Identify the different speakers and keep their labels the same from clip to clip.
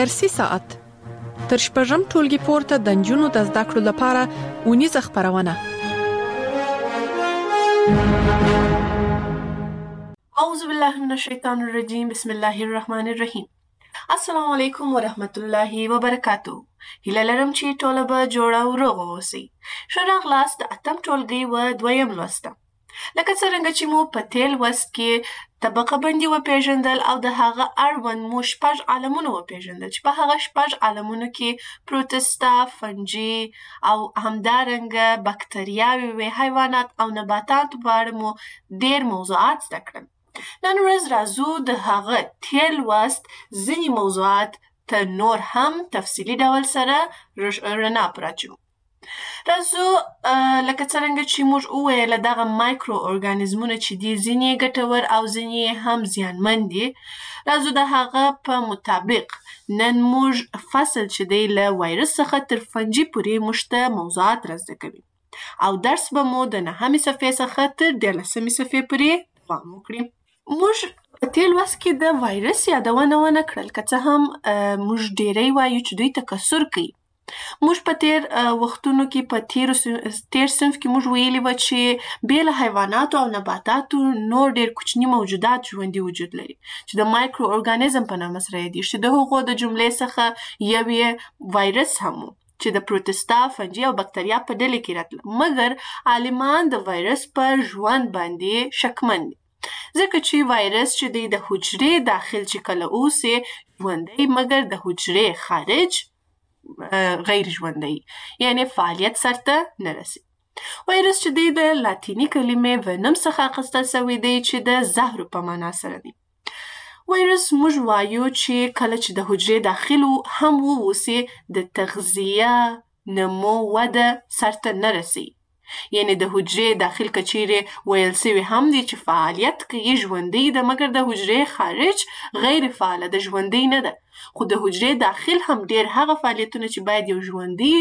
Speaker 1: درسي ساعت تر شپږم ټولګي پورته د نجونو د زده کړو لپاره اونیزه خپرونه.
Speaker 2: اعوذ بالله من الشیطان الرجیم. بسم الله الرحمن الرحیم. السلام علیکم ورحمت الله وبرکاتو. هیله لرم چې ټوله به جوړه او روغه اوسئ. ښه راغلاست د اتم ټولګي و دویم لوسته. لکه څرنګه چې مو په تېر لوست کې طبقه بندي وپېژندل او د هغه اړوند مو شپږ عالمونه وپېژندل چې په هغه شپږ عالمونو کې پروتستا، فنجي او همدارنګه بکتریاوې وې، حیوانات او نباتات په اړه مو ډېر موضوعات زده کړل. نن ورځ راځو د هغه تېر لوست ځینې موضوعات ته نور هم تفصیلي ډول سره رڼا پراچو. راځو لکه څرنګه چې موږ وویل دغه مایکرو ارګانیزمونه چې دي ځینې ګټور او ځینې هم زیانمن دي. راځو د هغه په مطابق نن موږ فصل چې دی له وایرس څخه تر فنجي پورې موږ ته موضوعات را زده کوي او درس به مو د 9مې صفحې څخه تر 13مې صفحې پورې دوام وکړي. موږ په تېر لوست کې د وایرس یادونه ونه کړل، که څه هم موږ ډېری وایو چې دوی تکثر کوي. موږ په تېر وختونو کې په تېر صنف کې موږ ویلي وه چې بې له حیواناتو او نباتاتو نور ډېر کوچني موجودات ژوندي وجود لري چې د مایکرو ارګانیزم په نامه سره یادېږي، چې د هغو د جملې څخه یو یې وایرس هم و چې د پروتستا، فنجي او بکتریا په ډلې کې راتله. مګر عالمان د وایرس په ژوند باندې شکمن دي، ځکه چې وایرس چې دی د حجرې داخل چې کله اوسي ژوندی، مګر د حجرې خارج غیر ژوندی، یعنی فعالیت سرته نه رسي. وایرس چې دی د لاتیني کلمې ونم څخه اخیستل سوی دی چې د زهرو په معنا سره دی. وایرس موږ وایو چې کله چې د حجرې داخل هم واوسي د تغذیه، نمو، وده سرته نه رسي. یعنی د حجرې داخل کچیرې ویل سوی هم دی چې فعالیت کوي، ژوندی ده، مګر د حجرې خارج غیر فعاله ده، ژوندی نه ده. خو د حجرې داخل هم ډېر هغه فعالیتونه چې باید یو ژوندی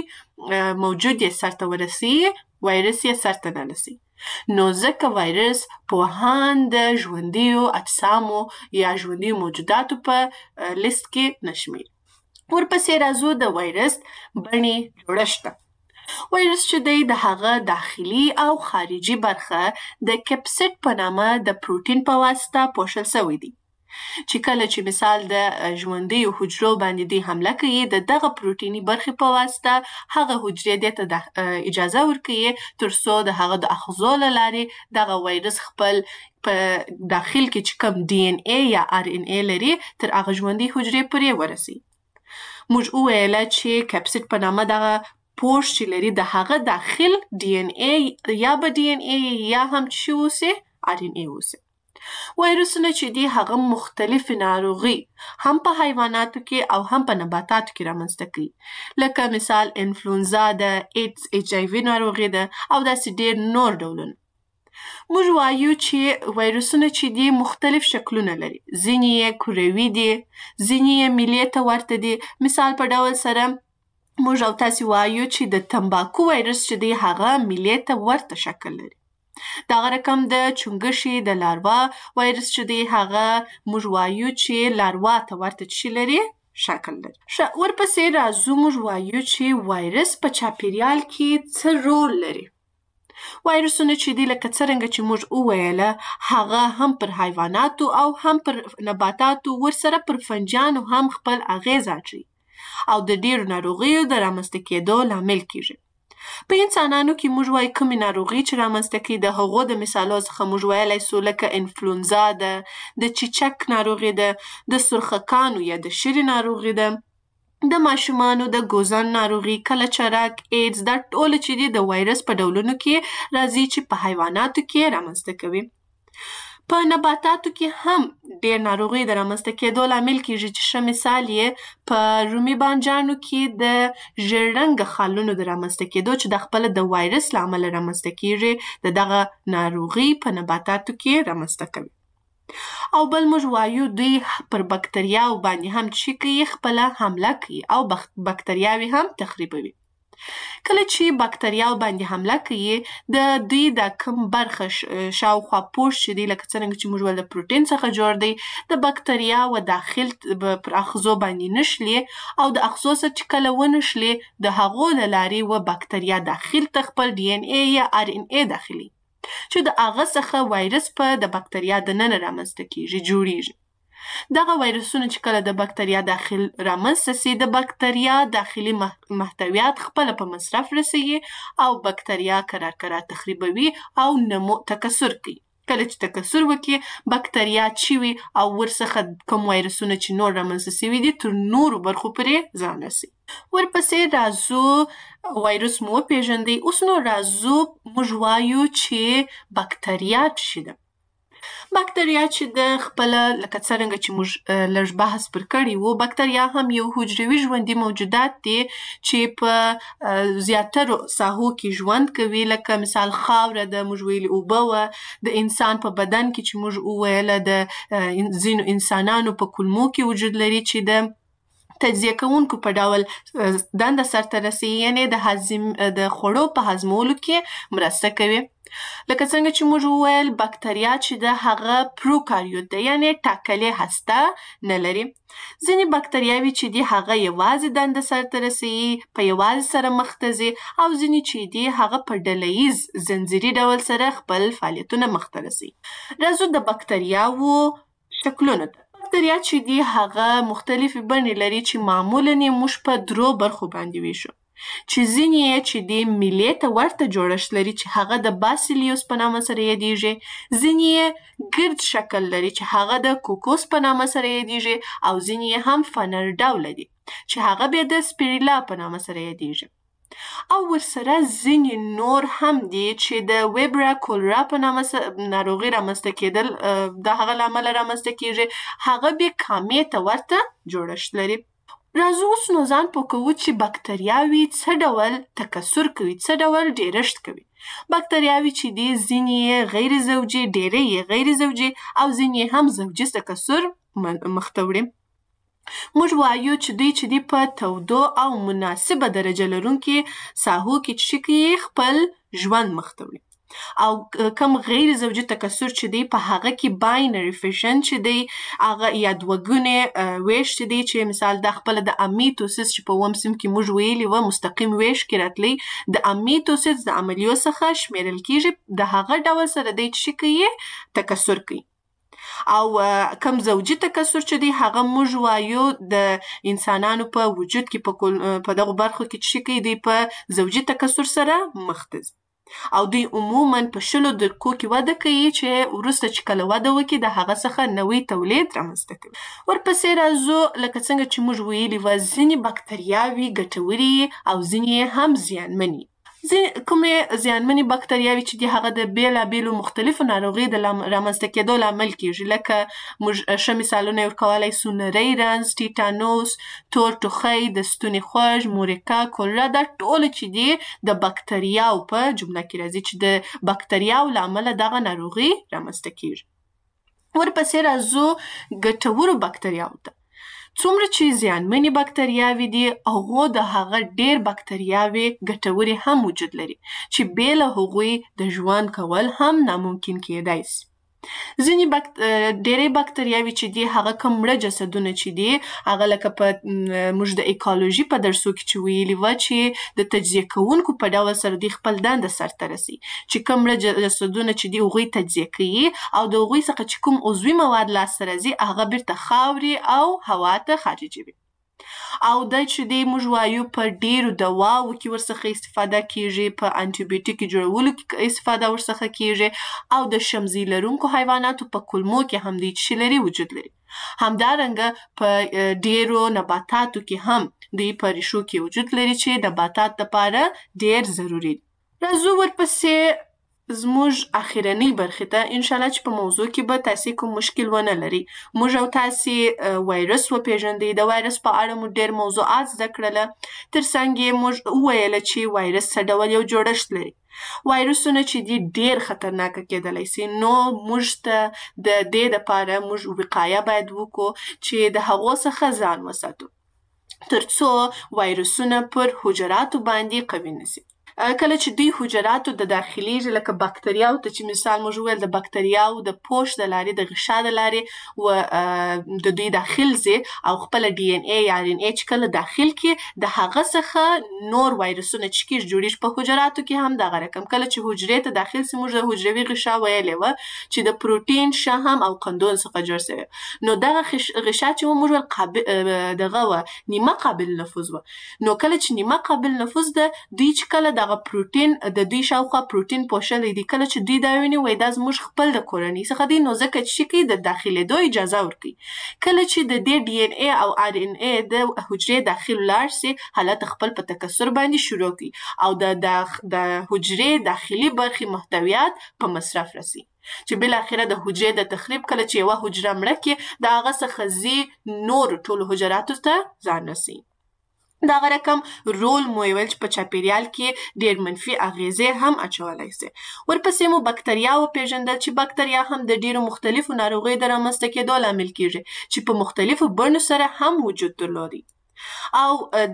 Speaker 2: موجود یې سرته ورسي، وایرس یې سرته نه رسي. نو ځکه وایرس پوهان د ژوندیو اجسامو یا ژوندیو موجوداتو په لیست کې نه شمېري. ورپسې راځو د وایرس بڼې جوړښت ته. وایرس چې دی د هغه داخلي او خارجي برخه د کپسید په نامه د پروتین په واسطه پوښل سوی دی، چې کله چې مثال د ژوندیو حجرو باندې دی حمله کوي، د دغه پروتیني برخې په واسطه هغه حجرې دې ته اجازه ورکوي تر څو د هغه د آخذو له لارې دغه وایرس خپل په داخل کې چې کوم ډي ان ای یا ار ان ای لري تر هغه ژوندۍ حجرې پورې ورسي. موږ وویله چې کپسید په نامه دغه پوښ چې لري د هغه داخل ډي ان ای یا به ډي ان ای یا هم چې اوسي ار ان ای اوسي. وایرسونه چې دي هغه مختلفې ناروغي هم په حیواناتو کې او هم په نباتاتو کې رامنځته کوي، لکه مثال انفلونزا ده، ایډز، ایچ آی وي ناروغي ده او داسې ډېر نور ډولونه. موږ وایو چې وایرسونه چې دي مختلف شکلونه لري، ځینې یې کروي دي، ځینې یې میلې ته ورته دي. مثال په ډول سره موږ او تاسې وایو چې د تنباکو وایرس چې دی هغه میلې ته ورته شکل لري. دغه رقم د چونګښې د لاروا وایرس چې دی هغه موږ وایو چې لاروا ته ورته څه لري؟ شکل لري. ورپسې راځو موږ وایو چې وایرس په چاپیریال کې څه رول لري. وایرسونه چې دی لکه څرنګه چې موږ وویله هغه هم پر حیواناتو او هم پر نباتاتو ورسره پر فنجانو هم خپل اغیز اچوي او د ډېرو ناروغیو د رامنځته کېدو لامل کیږي. په انسانانو کې موږ وایو کومې ناروغي چې رامنځته کوي، د هغو د مثالو څخه موږ ویلی سو لکه انفلونزا ده، د چیچک ناروغي ده، د سرخکانو یا د شري ناروغي ده، د ماشومانو د ګوزن ناروغي، کلچرک، ایډز، دا ټوله چې دي د وایرس په ډولونو کې راځي چې په حیواناتو کې رامنځته کوي. په نباتاتو کې هم ډېر ناروغي د رامنځته کېدو لامل کیږي چې ښه مثال یې په رومي بانجانو کې د ژېړ رنګه خالونو د رامنځته کېدو چې د خپله د وایرس له امله رامنځته کیږي د دغه ناروغي په نباتاتو کې رامنځته کوي. او بل موږ وایو دوی پر بکتریاو باندې هم چې کوي خپله حمله کوي او بکتریاوې هم تخریبوي. کله چې بکتریاو باندې حمله کوي د دوی د کم برخه شاوخوا پوست چې دی لکه څرنګه چې موږ ول د پروتین څخه جوړ دی د بکتریاو داخل پر اغزو باندې نشلي او د اغزو سره چې کله ونشلي د هغو له لارې و بکتریا داخل ته خپل ډي ان اي یا ار ان اي داخلي چې د هغه څخه وایرس په د بکتریا دننه رامنځته کیږي جوړیږي. دغه وایرسونه چې کله د بکتریا داخل رامنځته سي د بکتریا داخلي محتویات خپل په مصرف رسوي او بکتریا کرار تخریبوي او نمو تکثر کوي. کله چې تکثر وکړي بکتریا چوي او ورڅخه کوم وایرسونه چې نور رامنځته سوي دي تر نورو برخو پورې ځان رسي. ورپسې راځو وایرس مو پیژندي. اوس نو راځو موږ وایو چې بکتریا څه ده. بکتریا چې د خپل لکه څرنګه چې موږ لږ بحث پر کړی وو بکتریا هم یو حجروي ژوندي موجودات دي چې په زیاترو ساحو کې ژوند کوي لکه مثال خاوره د موږ ویلي اوبه وه د انسان په بدن کې چې موږ وویله د ځینو انسانانو په کولمو کې وجود لري چې د تجزیه کوونکو په ډول دنده سرته رسوي یعنې د خوړو په هضمولو کې مرسته کوي. لکه څنګه چې موږ وویل بکتریا چې د هغه پروکاریوت ده یعنې ټاکلې هسته نه لري. ځینې بکتریاوې چې دي هغه یوازې دنده سرته رسوي په یوازې سره مخ ته ځي او ځینې چې دي هغه په ډله ییز زنځیري ډول سره خپل فعالیتونه مخ ته رسوي. راځو د بکتریاوو شکلونو ته. بکتریا چې دي هغه مختلفې بڼې لري چې معمولاً یې موږ په درو برخو باندې ویشو چې ځینې یې چې د میلې ته ورته جوړښت لري چې هغه د باسیلیوس په نامه سره یادیږي. ځینې یې ګرد شکل لري چې هغه د کوکوس په نامه سره یادیږي او ځینې یې هم فنر ډوله دي چې هغه بیا د سپیریلا په نامه سره یادیږي. او ورسره ځینې نور هم دي چې د ویبرا کولرا په نامه ناروغي رامنځته کېدل د هغه له امله رامنځته کېږي هغه بیا کامې ته ورته جوړښت لري. راځو اوس نو ځان پوه کوو چې بکتریاوې څه ډول تکثر کوي څه ډول ډیرښت کوي. بکتریاوې چې دي ځینې یې غیر زوجي ډېری یې غیر زوجي او ځینې هم زوجي تکثر مخ ته وړي. موږ وایو چې دوی چې دي په تودو او مناسبه درجه لرونکي ساحو کې چې کوي خپل ژوند مخ ته وړي او کم غیر زوجي تکثر چې دی په هغه کې باینري فیشن چې دی هغه یا دوهګونې ویش چې دی چې مثال د خپل د امیتوسیس چې په اووم صنف کې موږ ویلي وه مستقیم ویش کې راتلی د امیتوسیس د عملیو څخه شمیرل کیږي د هغه ډول سره دی چې کوي تکثر کوي. او کم زوجي تکثر چې دی هغه موږ وایو د انسانانو په وجود کې په دغه برخو کې چې کوي دی په زوجي تکثر سره مخ ته ځي او دوی عموماً په 10 دقیقو کې وده کوي چې وروسته چې کله وده وکړي د هغه څخه نوی تولید رامنځته کوي. ورپسې راځو لکه څنګه چې موږ ویلي وه ځینې بکتریاوې ګټورې او ځینې هم زیانمنې. کومې زیانمنې بکتریاوې چې دي هغه د بیلابیلو مختلفو ناروغیو د رامنځته کېدو لامل کېږي لکه موږ ښه مثالونه یې ورکولی سو نری رنځ ټیټانوس تور ټوخی د ستوني خوږ مورکا کولرا دا ټوله چې دي د بکتریاو په جمله کې راځي چې د بکتریاو له امله دغه ناروغي رامنځته کېږي. ورپسې راځو ګټورو بکتریاو ته. څومره چې زیانمنې بکتریاوې دي هغو د هغه ډېر بکتریاوې ګټورې هم وجود لري چې بې له هغوی د ژوند کول هم ناممکن کېدای سي. ډېری بکتریاوې چې دي هغه کوم مړه جسدونه چې دي هغه لکه په موږ د ایکالوژي په درسو کې چې ویلي وه چې د تجزیه کوونکو په ډول سره دوی خپل دنده سرته رسي چې کوم مړه جسدونه چې دي هغوی تجزیه کوي او د هغوی څخه چې کوم عضوي مواد لاسته راځي هغه بیرته خاورې او هوا ته خارجوي. او دا چې دی موږ وایو په ډیرو دواو کې ورڅخه استفاده کیږي په انټي بیوټیک جوړولو کې استفاده ورڅخه کیږي او د شمزي لرونکو حیواناتو په کولمو کې هم دی چې لري وجود لري. همدارنګه په ډیرو نباتاتو کې هم دی په ریښو کې وجود لري چې نباتات لپاره ډیر ضروري دي. راځو ورپسې زموږ اخرنۍ برخې ته انشاءالله چې په موضوع کې به تاسې کوم مشکل ونه لري. موږ او تاسې وایرس وپېژندئ د وایرس په اړه مو ډېر موضوعات زده کړله تر څنګ یې موږ وویله چې وایرس څه ډول یو جوړښت لري. وایرسونه چې دي ډېر خطرناکه کېدلی سي نو موږ ته د دې دپاره موږ وقایه باید وکړو چې د هغو څخه ځان وساتو. ترڅو وایرسونه پر حجراتو باندې قوي نشي. کله چې دوی حجراتو د داخليږي لکه بکتریاو ته چې مثال موږ ویل د بکتریاو د پوش د لارې د غشا د لارې و د دوی داخل زی او خپل ډي ان اي یا ار ان اي چې کله داخل کې د هغه څخه نور وایرسونه چې کیږي جوړیږي په حجراتو کې هم دغه رقم. کله چې حجرې ته داخل سي موږ د حجروي غشا ویلې و چې د پروتین شحم او قندون څخه جوړ شوی. نو دغه غشا چې موږ قابل دغه و نیمه قابل نفوذ و. نو کله چې نیمه قابل نفوذ ده دوی چې کله دغه پروتین د دوی شاوخوا پروتین پوښلې دي کله چې دوی دا ویني وای دا زموږ خپل د کورنۍ څخه دي نو ځکه چې کوي د داخلېدو اجازه ورکوي. کله چې د دې ډي ان اي او ار ان اي د حجرې داخل لاړ سي حالت خپل په تکثر باندې شروع کوي او د حجرې داخلي برخې محتویات په مصرف رسي چې بل اخره د حجرې د تخریب کله چې یو حجره مړه کې د هغه څخه زی نور ټول حجراتو ته ځان رسي. دغه رقم رول مو ویل چې په چاپیریال کې ډیر منفي اغیزې هم اچولای سي. ورپسې مو بکتریا وپیژندل چې بکتریا هم د ډیرو مختلفو ناروغیو د رامنځته کېدو لامل کیږي چې په مختلفو بڼو سره هم وجود درلودي. او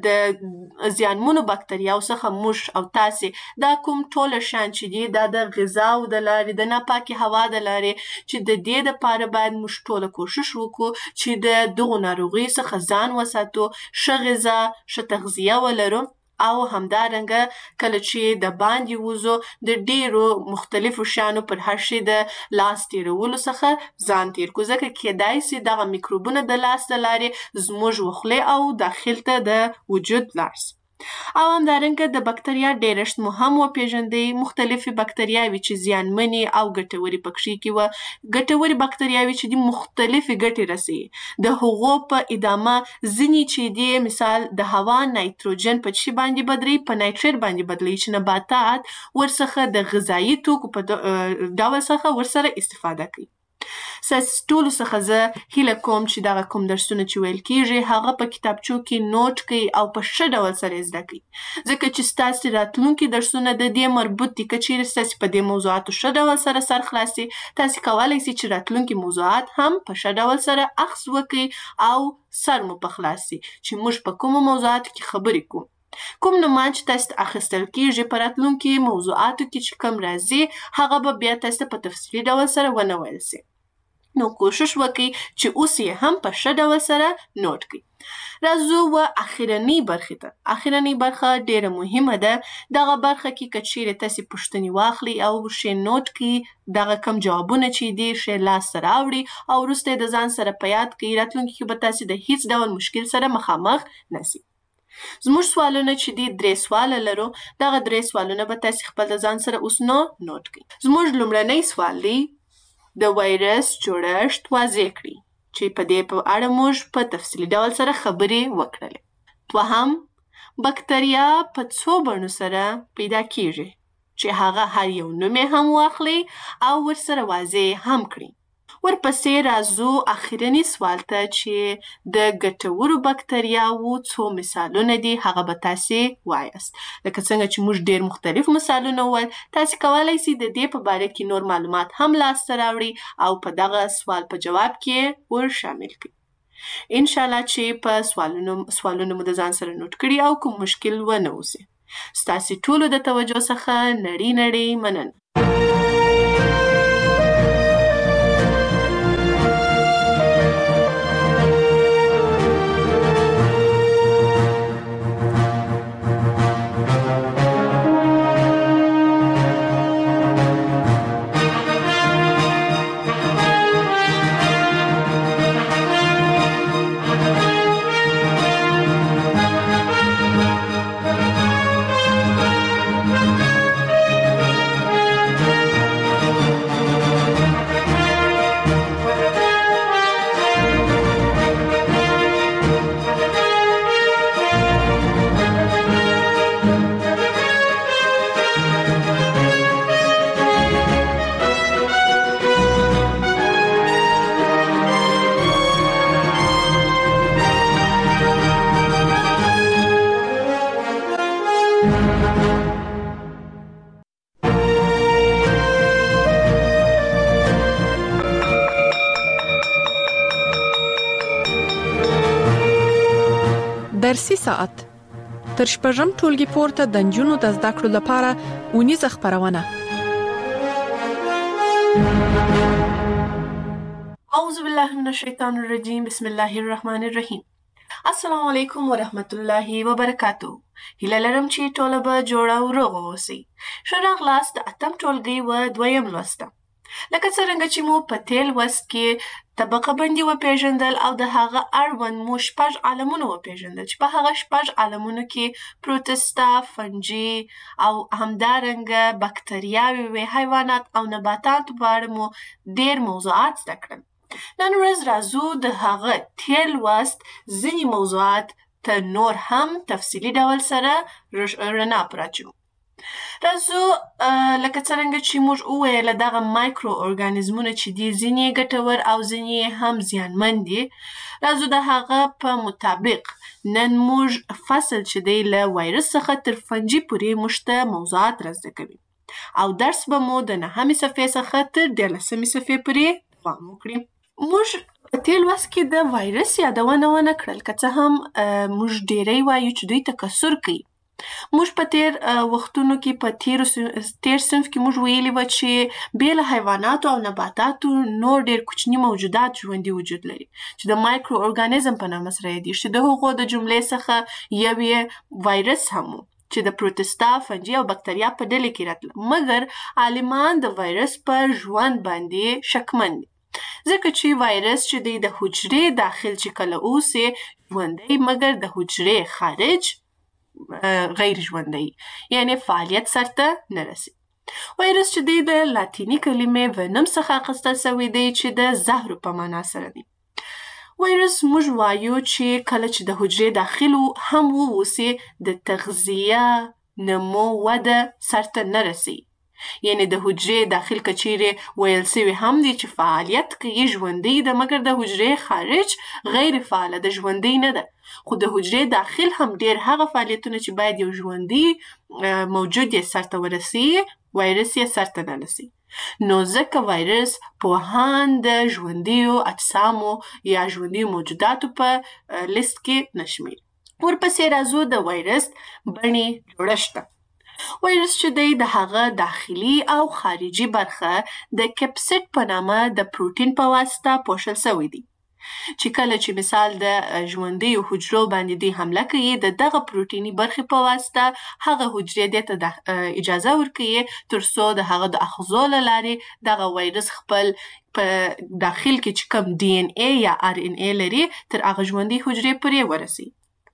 Speaker 2: د زیانمنو بکتریاو څخه موږ او تاسې دا کوم ټول شان چې دي دا د غذا او د لارې د ناپاکي هوا د لارې چې د دې لپاره باید موږ ټول کوشش وکړو چې د دغو ناروغیو څخه ځان وساتو، ښه غذا، ښه تغذیه ولرو او همدارنګه کله چې د باندې وځو د ډیرو مختلفو شیانو پر هر شي د لاس تیرولو څخه ځان تیر کړو ځکه کیدای سي دغه میکروبونه د لاس د لارې زموږ وخلې او داخل ته د وجود لاړ سي. او همدارنګه د بکتریا ډیرشت مو هم وپیژندئ. مختلفې بکتریاوې چې زیانمنې او ګټورې پکښې کې وه. ګټورې بکتریاوې چې دي مختلفې ګټې رسوي. د هغو په ادامه ځینې چې دي مثال د هوا نایتروجن په چی باندې بدلوي په نایتریت باندې بدلوي چې نباتات ورڅخه د غذایي توکو په ډول څخه ورسره استفاده کوي. ټولو څخه زه هیله کوم چې دغه کوم درسونه چې ویل کیږي هغه په کتابچو کې نوٹ کړئ او په ښه ډول سره زده کړئ ځکه چې ستاسې راتلونکي درسونه د دې مربوط دي. که چیرې ستاسې په دې موضوعاتو ښه ډول سره سر خلاص سي تاسې کولی سئ چې راتلونکي موضوعات هم په ښه ډول سره اخذ وکړئ او سر مو په خلاص سي چې موږ په کومو موضوعاتو کې خبرې کوو. کوم نومان چې تاسو ته اخیستل کیږي په راتلونکي موضوعاتو کې چې کوم راځي هغه به بیا تاسو ته په تفصیلي ډول سره ونه ویل سي. نو کوشش وکړئ چې اوس یې هم په ښه ډول سره نوٹ کړئ. راځو و اخرنۍ برخې ته. اخرنۍ برخه ډیره مهمه ده. دغه برخه کې که چیرې تاسې پوښتنې واخلئ او ښې نوٹ کړئ دغه کم جوابونه چې دي ښې لاسته راوړئ او وروسته یې د ځان سره په یاد کړئ راتلونکي کې به تاسې د هیڅ ډول مشکل سره مخامخ نسئ. زموږ سوالونه چې دي 3 سواله لرو. دغه 3 سوالونه به تاسې خپل د ځان سره اوس نوٹ کړئ. زموږ لومړنی سوال دی د وایرس جوړښت واضح کړئ چې په دې په اړه موږ په تفصیلي ډول سره خبرې وکړلې. دوهم بکتریا په څو بڼو سره پیدا کیږي چې هغه هر یو نوم یې هم واخلئ او ورسره واضح هم کړئ. ورپسې راځو اخرني سوال ته چې د ګټورو بکتریاوو څو مثالونه دي هغه به تاسې وایاست. لکه څنګه چې موږ ډیر مختلف مثالونه وویل تاسې کولی سئ د دې په باره کې نور معلومات هم لاسته راوړئ او په دغه سوال په جواب کې ور شامل کړئ. انشاءالله چې په سوالونو مو د ځان سره نوٹ کړي او کوم مشکل ونه اوسي. ستاسې ټولو د توجه څخه نړۍ مننه.
Speaker 1: درسي ساعت تر شپږم ټولګي پورته د نجونو د زده کړو لپاره اونیزه خپرونه.
Speaker 2: اعوذ بالله من الشیطان الرجیم. بسم الله الرحمن الرحیم. السلام علیکم ورحمت الله وبرکاتو. هیله لرم چې ټوله به جوړه او روغه اوسئ. ښه راغلاست د اتم ټولګي و دویم لوسته. لکه څرنګه چې مو په تېر لوست کې طبقه بندي وپېژندل او د هغه اړوند مو شپږ عالمونه وپېژندل چې په هغه شپږ عالمونو کې پروتستا، فنجي او همدارنګه بکتریاوې وې، حیوانات او نباتات په اړه مو ډېر موضوعات زده کړل. نن ورځ راځو د هغه تېر لوست ځینې موضوعات ته نور هم تفصیلي ډول سره رڼا پراچو. راځو لکه څرنګه چې موږ وویل دغه مایکرو ارګانیزمونه چې دي ځینې ګټور او ځینې هم زیانمن دي. راځو د هغه په مطابق نن موږ فصل چې دی له وایرس څخه تر فنجي پورې موږ ته موضوعات را زده کوي او درس به مو د 9مې صفحې څخه تر 13مې صفحې پورې دوام وکړي. موږ په تېر لوست کې د وایرس یادونه ونه کړل، که څه هم موږ ډېری وایو چې دوی تکثر کوي. موږ په تېر وختونو کې په تېر صنف کې موږ ویلي وه چې بې له حیواناتو او نباتاتو نور ډېر کوچني موجودات ژوندي وجود لري چې د مایکرو ارګانیزم په نامه سره یادېږي، چې د هغو د جملې څخه یو یې وایرس هم و چې د پروتستا، فنجي او بکتریا په ډلې کې راتله. مګر عالمان د وایرس په ژوند باندې شکمن دي، ځکه چې وایرس چې دی د حجرې داخل چې کله اوسي ژوندی، مګر د حجرې خارج غیر ژوندی، یعنی فعالیت سرته نه رسي. وایرس چې دی د لاتیني کلمې ونم څخه اخیستل سوی دی چې د زهرو په معنا سره دی. وایرس موږ وایو چې کله چې د حجرې داخل هم واوسي د تغذیه، نمو، وده سرته نه رسي. یعنی د حجرې داخل که چیرې ویل سوي هم دي چې فعالیت کوي، ژوندی ده، مګر د حجرې خارج غیر فعاله ده، ژوندی نه ده. خو د حجرې داخل هم ډېر هغه فعالیتونه چې باید یو ژوندی موجود یې سرته ورسي، وایرس یې سرته نه رسي. نو ځکه وایرس پوهان د ژوندیو اجسامو یا ژوندیو موجوداتو په لیست کې نه شمېري. ورپسې راځو د وایرس بڼې جوړښت ته. وایرس چې دی د هغه داخلي او خارجي برخه د کپسید په نامه د پروتین په واسطه پوښل سوی دی، چې کله چې مثال د ژوندیو حجرو باندې دی حمله کوي، د دغه پروتیني برخې په واسطه هغه حجرې دې ته اجازه ورکوي تر څو د هغه د آخذو له لارې دغه وایرس خپل په داخل کې چې کوم DNA یا RNA لري تر هغه ژوندۍ حجرې پورې ورسي.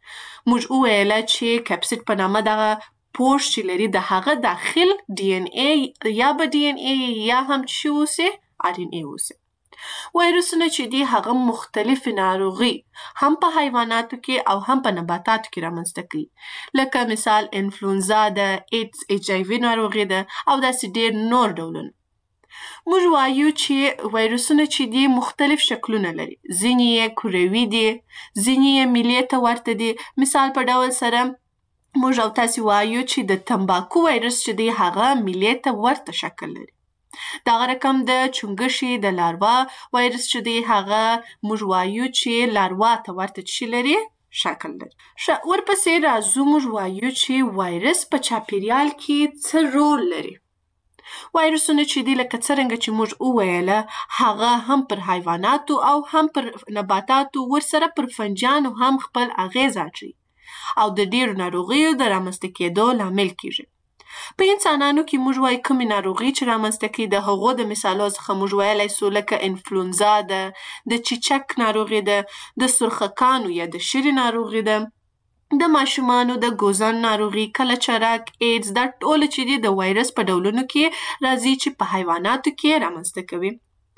Speaker 2: موږ وویله چې کپسید په نامه دغه پوښ چې لري د هغه داخل DNA یا به DNA یا هم چې اوسي RNA اوسي. وایرسونه چې دي هغه مختلف ناروغي هم په حیواناتو کې او هم په نباتاتو کې رامنځته کوي، لکه مثال انفلونزا ده، ایډز HIV ناروغي ده او داسې ډېر نور ډولونه. موږ وایو چې وایرسونه چې دي مختلف شکلونه لري، ځینې یې کروي دي، ځینې یې میلې ته ورته دي. مثال په ډول سره موږ او تاسې وایو چې د تمباکو وایرس چې دی هغه میلې ته ورته شکل لري. دغه رقم د چونګښې د لاروا وایرس چې دی هغه موږ وایو چې لاروا ته ورته شي لري، شکل لري. ورپسې راځو موږ وایو چې وایرس په چاپیریال کې څه رول لري. وایرسونه چې دی لکه څرنګه چې موږ وویله هغه هم پر حیواناتو او هم پر نباتاتو ورسره پر فنجانو هم خپل اغیز اچوي او د ډېرو ناروغیو د رامنځته کېدو لامل کیږي. په انسانانو کې موږ وایو کومې ناروغي چې رامنځته کوي، د هغو د مثالو څخه موږ ویلی سو لکه انفلونزا ده، د چیچک ناروغي ده، د سرخکانو یا د شري ناروغي ده، د ماشومانو د ګوزن ناروغي، کلچرک، ایډز، دا ټوله چې دي د وایرس په ډولونو کې راځي چې په حیواناتو کې رامنځته کوي.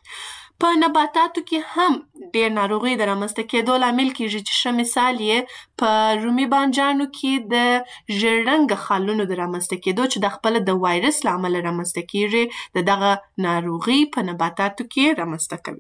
Speaker 2: په نباتاتو کې هم ډېر ناروغي د رامنځته کېدو لامل کیږي چې ښه مثال یې په رومي بانجانو کې د ژېړ رنګه خالونو د رامنځته کېدو چې د خپله د وایرس له امله رامنځته کیږي، د دغه ناروغي په نباتاتو کې رامنځته کوي.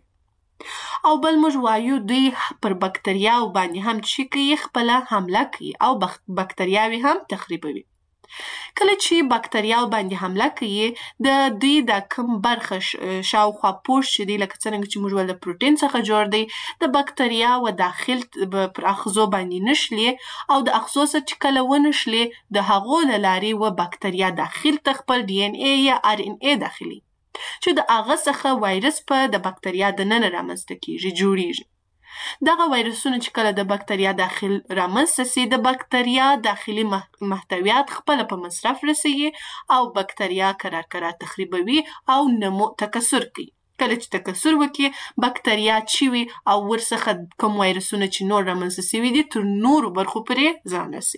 Speaker 2: او بل موږ وایو دوی پر بکتریاو باندې هم چې کوي خپله حمله کوي او بکتریاوې هم تخریبوي. کله چې بکتریاو باندې حمله کوي د دوی د کم برخه شاوخوا پوست چې دی لکه څرنګه چې موږ د پروټین څخه جوړ دی د بکتریاو داخل پر اغزو باندې نشلي او د اغزو څخه چې کله ونشلي د هغو له لارې و بکتریا داخل ته خپل ډي ان اي یا ار ان اي داخلي چې د هغه څخه وایرس په د بکتریا دننه رامنځته کیږي جوړیږي. دغه وایرسونه چې کله د بکتریا داخل رامنځته سي د بکتریا داخلي محتویات خپل په مصرف رسوي او بکتریا کرار تخریبوي او نمو تکثر کوي. کله چې تکثر وکړي بکتریا چوي او ورڅخه کوم وایرسونه چې نور رامنځته سوي دي تر نورو برخو پورې ځان رسي.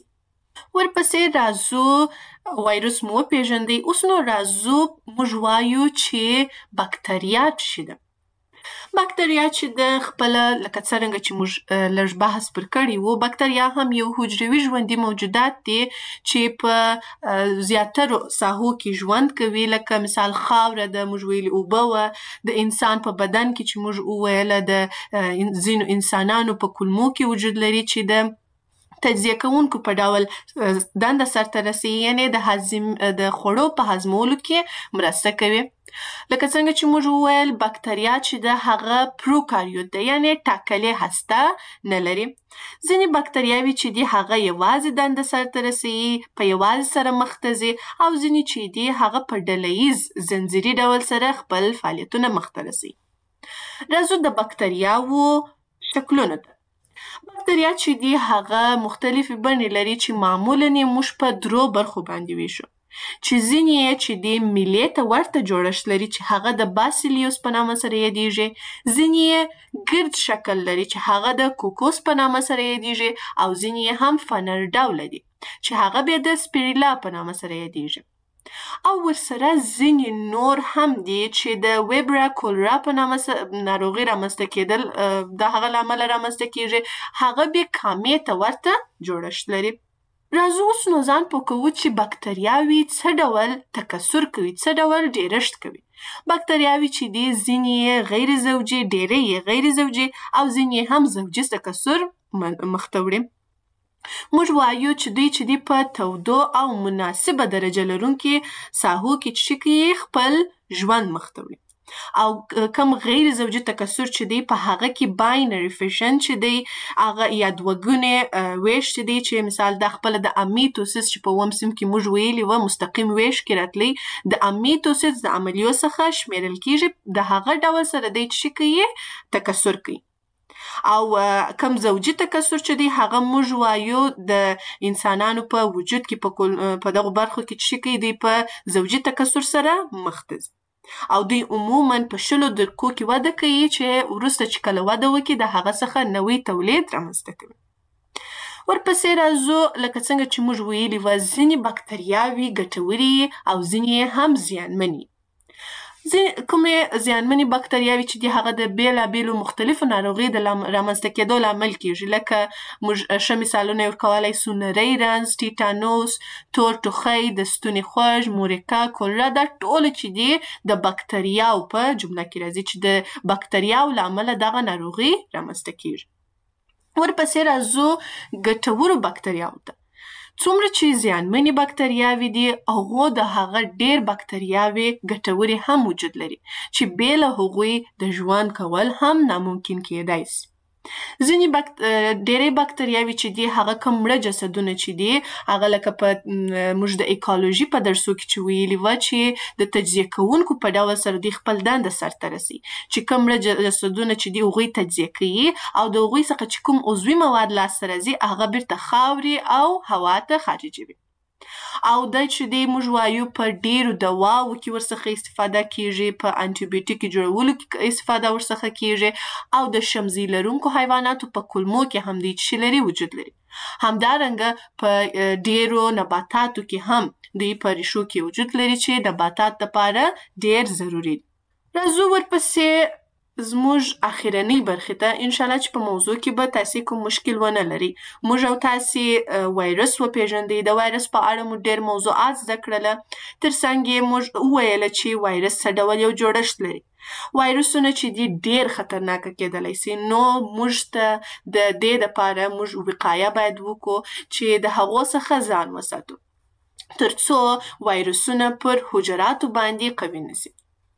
Speaker 2: ورپسې راځو وایرس مو وپېژندئ. اوس نو راځو موږ وایو چې بکتریا څه ده. بکتریا چې د خپله لکه څرنګه چې موږ لږ بحث پر کړی وو بکتریا هم یو حجروي ژوندي موجودات دي چې په زیاترو ساحو کې ژوند کوي لکه مثال خاوره د موږ ویلي اوبه وه د انسان په بدن کې چې موږ وویله د ځینو انسانانو په کولمو کې وجود لري چې د تجزیه کوونکو په ډول دنده سرته رسوي یعنې د خوړو په هضمولو کې مرسته کوي. لکه څنګه چې موږ وویل بکتریا چې د هغه پروکاریوت ده یعنې ټاکلې هسته نه لري. ځینې بکتریاوې چې دي هغه یوازې دنده سرته رسوي په یوازې سره مخ ته ځي او ځینې چې دي هغه په ډله ییز زنځیري ډول سره خپل فعالیتونه مخ ته رسوي. راځو د بکتریاوو شکلونو ته. بکتریا چې دي هغه مختلفې بڼې لري چې معمولاً یې موږ په درو برخو باندې ویشو چې ځینې یې چې دي میلې ته ورته جوړښت لري چې هغه د باسیلیوس په نامه سره یادیږي. ځینې یې ګرد شکل لري چې هغه د کوکوس په نامه سره یادیږي او ځینې یې هم فنر ډوله دي چې هغه بیا د سپیریلا په نامه سره یادیږي. او ورسره ځینې نور هم دي چې د ویبرا کولرا په نامه ناروغي رامنځته کېدل د هغه له امله رامنځته کېږي هغه بیا کامې ته ورته جوړښت لري. راځو اوس نو ځان پوه کوو چې بکتریاوې څه ډول تکثر کوي څه ډول ډیرښت کوي. بکتریاوې چې دي ځینې یې غیر زوجي ډېری یې غیر زوجي او ځینې هم زوجي تکثر مخته وړي. موږ وایو چې دوی چې دي په تودو او مناسبه درجه لرونکي ساحو کې چې کوي خپل ژوند مخته وړي او کم غیر زوجي تکثر چې دی په هغه کې باینري فیشن چې دی هغه یا دوهګونې ویش چې دی چې مثال د خپل د امیتوسیس چې په اووم صنف کې موږ ویلي وه مستقیم ویش کې راتلی د امیتوسیس د عملیو څخه شمیرل کیږي د هغه ډول سره دی چې کوي تکثر کوي. او کم زوجي تکثر چې دی هغه موږ وایو د انسانانو په وجود کې په دغه برخو کې چې کوي دی په زوجي تکثر سره مخ ته ځي او دوی عموماً په 10 دقیقو کې وده کوي چې وروسته چې کله وده وکړي د هغه څخه نوی تولید رامنځته کوي. ورپسې راځو لکه څنګه چې موږ ویلي وه ځینې بکتریاوې ګټورې او ځینې هم زیانمنې. کومې زیانمنې بکتریاوې چې دي هغه د بیلابیلو مختلفو ناروغیو د رامنځته کېدو لامل کیږي لکه موږ ښه مثالونه یې ورکولی سو نری رنځ ټیټانوس تور ټوخی د ستوني خوږ مورکا کولرا دا ټول چې دي د بکتریاو په جمله کې راځي چې د بکتریاو له امله دغه ناروغي رامنځته کیږي. ورپسې راځو ګټورو بکتریاو ته. څومره چې زیانمنې بکتریاوې دي هغو د هغه ډېر بکتریاوې ګټورې هم وجود لري چې بې له هغوی د ژوند کول هم ناممکن کېدای سي. ډېری بکتریاوې چې دي هغه کوم مړه جسدونه چې دي هغه لکه په موږ د ایکالوژي په درسو کې چې ویلي وه چې د تجزیه کوونکو په ډول سره دوی خپل دنده سرته رسوي چې کوم مړه جسدونه چې دي هغوی تجزیه کوي او د هغوی څخه چې کوم عضوي مواد لاسته راځي هغه بیرته خاورې او هوا ته خارجوي. او دا چې دی موږ وایو په ډیرو دواو کې ورڅخه استفاده کیږي په انټي بیوټیک جوړولو کې استفاده ورڅخه کیږي او د شمزي لرونکو حیواناتو په کولمو کې هم دی چې لري وجود لري. همدارنګه په ډیرو نباتاتو کې هم دوی په ریښو کې وجود لري چې نباتات لپاره ډیر ضروري. راځو ورپسې زموږ اخرنۍ برخې ته انشاءالله چې په موضوع کې به تاسې کوم مشکل ونه لري. موږ او تاسې وایرس وپېژندئ د وایرس په اړه مو ډېر موضوعات زده کړله. تر څنګ یې موږ وویله چې وایرس څه ډول یو جوړښت لري. وایرسونه چې دي ډېر خطرناکه کېدلی سي نو موږ ته د دې دپاره موږ وقایه باید وکړو چې د هغو څخه ځان وساتو. ترڅو وایرسونه پر حجراتو باندې قوي نشي.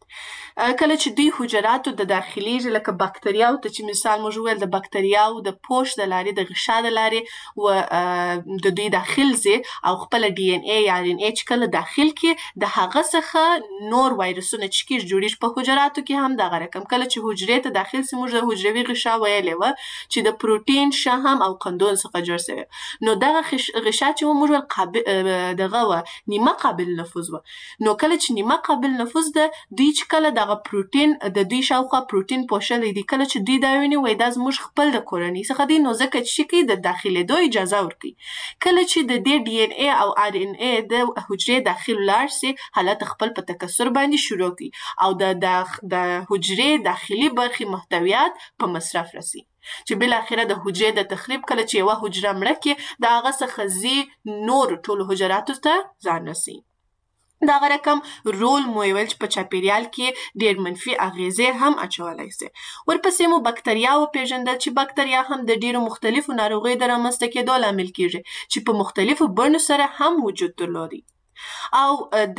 Speaker 2: کله چې دوی حجراتو د داخليږي لکه بکتریاو ته چې مثال موږ ویل د بکتریاو د پوش د لارې د غشا د لارې و د دوی داخل زی او خپل ډي ان اي یا ار ان اي چې کله داخل کې د هغه څخه نور وایرسونه چې کیږي جوړیږي په حجراتو کې هم دغه رقم کله چې حجرې ته داخل سي موږ د حجروي غشا ویلې و چې د پروتین شهم او قندون څخه جوړ شوی نو دغه غشا چې موږ دغه و نیمه قابل نفوذ و نو کله چې نیمه قابل نفوذ ده دوی چې کله دغه پروتین د دوی شاوخوا پروتین پوښلې دي کله چې دوی دا ویني وای دا زموږ خپل د کورنۍ څخه دی نو ځکه چې کوي د داخلېدو اجازه ورکوي کله چې د دې ډي ان اي او ار ان اي د حجرې داخل لاړ سي حالت خپل په تکثر باندې شروع کوي او د حجرې داخلي برخې محتویات په مصرف رسي چې بل اخره د حجرې د تخریب کله چې یو حجره مړه کې د هغه څخه زی نور ټول حجراتو ته ځان رسي دغه رقم رول مو ویل چې په چاپیریال کې ډیر منفي اغیزې هم اچولای شي ورپسې مو بکتریا وپیژندل چې بکتریا هم د ډیرو مختلفو ناروغیو د رامنځته کېدو لامل کیږي چې په مختلفو بڼو سره هم وجود درلودي او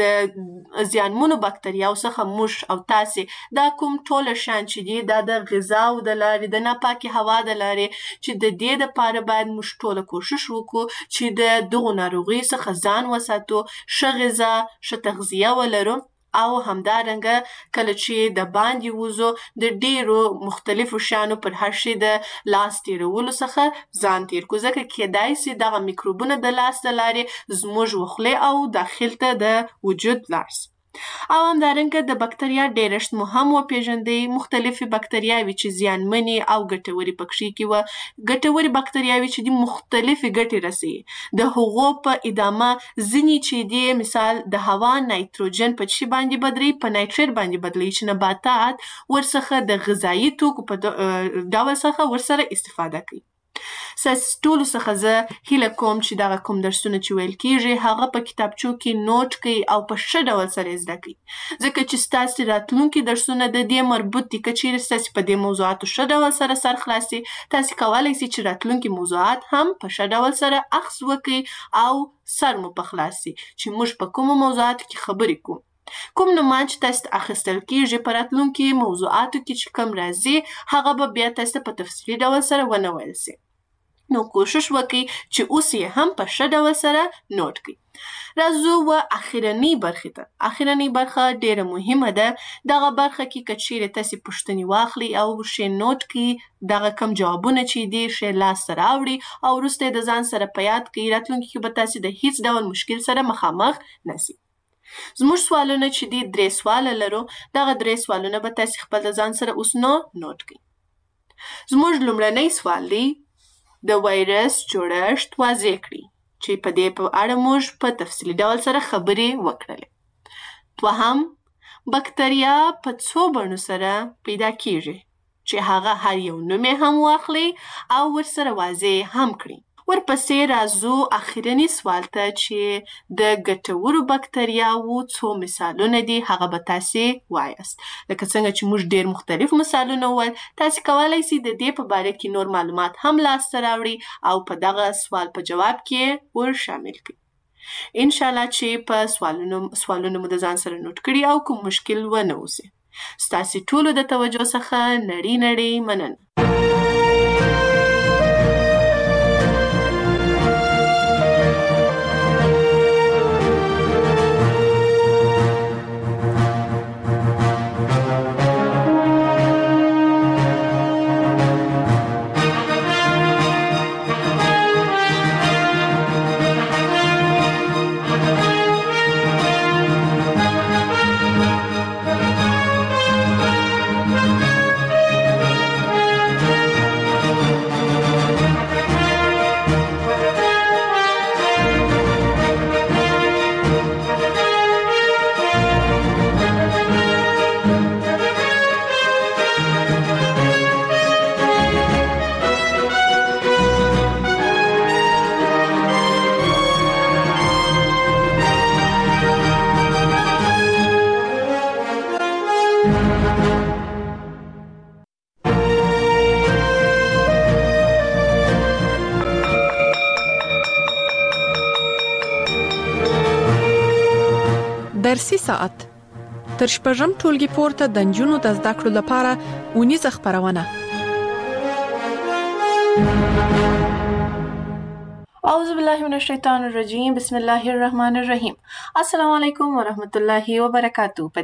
Speaker 2: د زیانمنو بکتریاو څخه موږ او تاسې دا کوم ټول شان چې دي دا د غذا او د لارې د ناپاکي هوا د لارې چې د دې لپاره باید موږ ټول کوشش وکړو چې د دغو ناروغیو څخه ځان وساتو ښه غذا ښه تغذیه ولرو او همدارنګه کله چې د باندې وځو د ډیرو مختلفو شیانو پر هر شي د لاس تیرولو څخه ځان تیر کړو ځکه کیدای سي دغه میکروبونه د لاس د لارې زموږ وخلې او داخل ته د وجود لاړ سي او همدارنګه د بکتریا ډیرشت مو هم وپیژندئ مختلفې بکتریاوې چې زیانمنې او ګټورې پکښې کې وه ګټورې بکتریاوې چې دي مختلفې ګټې رسوي د هغو په ادامه ځینې چې دي مثال د هوا نایتروجن په څه باندې بدلوي په نایتریت باندې بدلوي چې نباتات ورڅخه د غذایي توکو په ډول څخه ورسره استفاده کوي ټولو څخه زه هیله کوم چې دغه کوم درسونه چې ویل کیږي هغه په کتابچو کې نوٹ کړئ او په ښه ډول سره زده کړئ ځکه چې ستاسې راتلونکي درسونه د دې مربوط دي که چیرې ستاسې په دې موضوعاتو ښه ډول سره سر خلاص سي تاسې کولی سئ چې راتلونکي موضوعات هم په ښه ډول سره اخذ وکړئ او سر مو په خلاص سي چې موږ په کومو موضوعاتو کې خبرې کوو کوم نومان چې تاسو ته اخیستل کیږي په راتلونکي موضوعاتو کې چې کوم راځي هغه به بیا تاسو ته په تفصیلي ډول سره ونه ویل سي نو کوشش وکړئ چې اوس یې هم په ښه ډول سره نوٹ کړئ راځو و اخرنۍ برخې ته اخرنۍ برخه ډیره مهمه ده دغه برخه کې که چیرې تاسې پوښتنې واخلئ او ښې نوٹ کړئ دغه کم جوابونه چې دي ښې لاسته راوړئ او وروسته یې د ځان سره په یاد کړئ راتلونکي کې به تاسې د هیڅ ډول مشکل سره مخامخ نسئ زموږ سوالونه چې دي 3 سواله لرو دغه 3 سوالونه به تاسې خپل د ځان سره اوس نوٹ کړئ زموږ لومړنی سوال دی د وایرس جوړښت واضح کړئ چې په دې په اړه موږ په تفصیلي ډول سره خبرې وکړلې دوهم بکتریا په څو بڼو سره پیدا کیږي چې هغه هر یو نوم یې هم واخلئ او ورسره واضح هم کړئ ورپسې راځو اخرني سوال ته چې د ګټورو بکتریاوو څو مثالونه دي هغه به تاسې وایاست لکه څنګه چې موږ ډیر مختلف مثالونه وویل تاسې کولی سئ د دې په باره کې نور معلومات هم لاسته راوړئ او په دغه سوال په جواب کې ور شامل کړئ انشاءالله چې په سوالونو مو د ځان سره نوٹ کړي او کوم مشکل ونه اوسي ستاسې ټولو د توجه څخه نړۍ مننه
Speaker 1: ساعت تر شپږم ټولګي پورته د نجونو د زده کړو لپاره اونیزه خپرونه.
Speaker 2: اعوذ بالله من الشیطان الرجیم. بسم الله الرحمن الرحیم. السلام علیکم ورحمت الله وبرکاتہ.